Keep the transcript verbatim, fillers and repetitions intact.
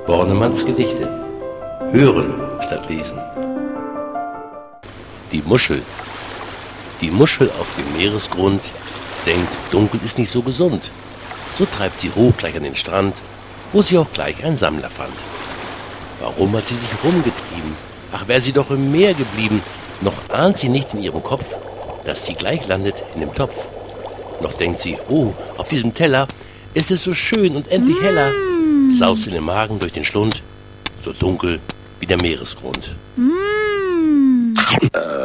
Bornemanns Gedichte. Hören statt lesen. Die Muschel. Die Muschel auf dem Meeresgrund denkt, dunkel ist nicht so gesund. So treibt sie hoch gleich an den Strand, wo sie auch gleich einen Sammler fand. Warum hat sie sich rumgetrieben? Ach, wär sie doch im Meer geblieben, noch ahnt sie nicht in ihrem Kopf, dass sie gleich landet in dem Topf. Noch denkt sie, oh, auf diesem Teller ist es so schön und endlich heller, saust in den Magen durch den Schlund, so dunkel wie der Meeresgrund. Mm.